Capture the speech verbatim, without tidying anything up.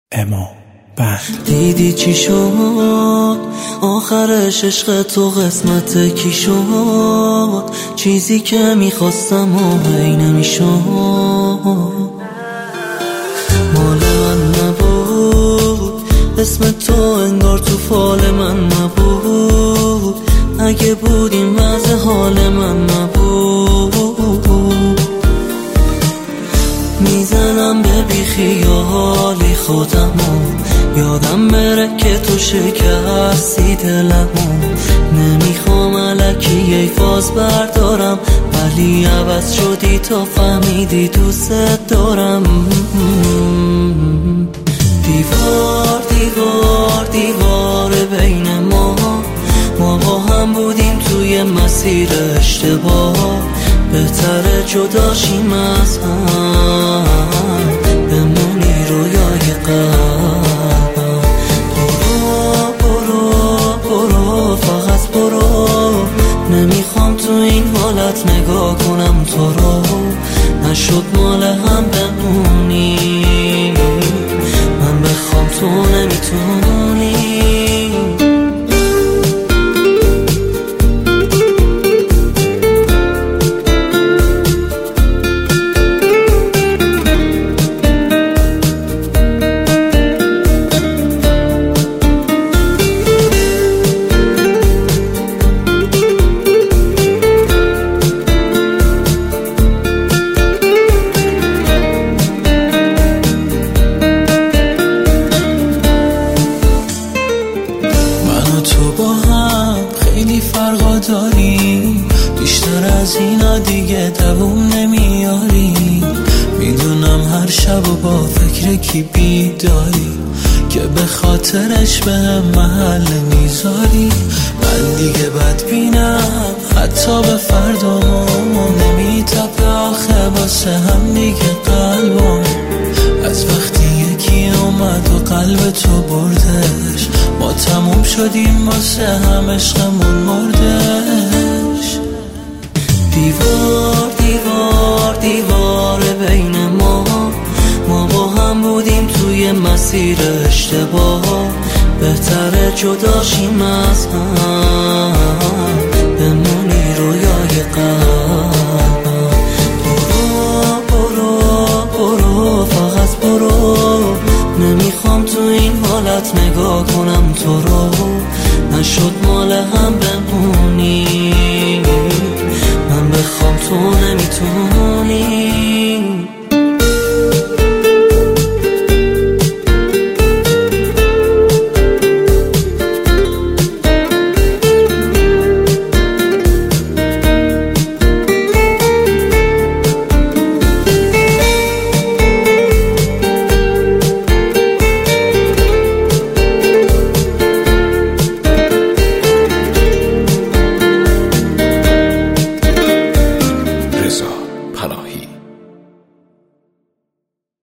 اما بند. دیدی چی شد آخرش، عشق تو قسمت کی شد؟ چیزی که میخواستم و هی نمیشد، مال من نبود، اسم تو انگار تو فال من نبود، اگه بود این وضع حال من نبود. میزنم به بیخیالی خودمو، یادم بره که تو شکستی دلمو. نمیخوام الکی ای فاز بردارم، ولی عوض شدی تا فهمیدی دوست دارم. دیوار دیوار دیوار بین ما، ما با هم بودیم توی مسیر اشتباه، بهتره جدا شیم از هم، بمونی رویای قلبم. برو برو برو فقط برو، نمیخوام تو این حالت نگاه کنم تو رو، نشد مال هم بمونی، من بخوام تو نمیتونی. فرقا داری بیشتر از اینا، دیگه دووم نمیاری. میدونم هر شب و با فکر کی بیداری، که به خاطرش به هم محل میذاری. من دیگه بدبینم حتی به فردامون، نمیتپه آخه واسه هم دیگه قلبم. از وقتی یکی اومد و قلب تو بردش، ما تموم شدیم واسه هم، عشقمون مردش. دیوار دیوار دیوار بین ما، ما با هم بودیم توی مسیر اشتباه، بهتره جدا شیم از هم، بمونی رویای قلبم. برو برو برو فقط برو، نمیخوام تو این حالت نگاه کنم تو رو، نشد مال هم بمونی، من بخوام تو نمیتونی.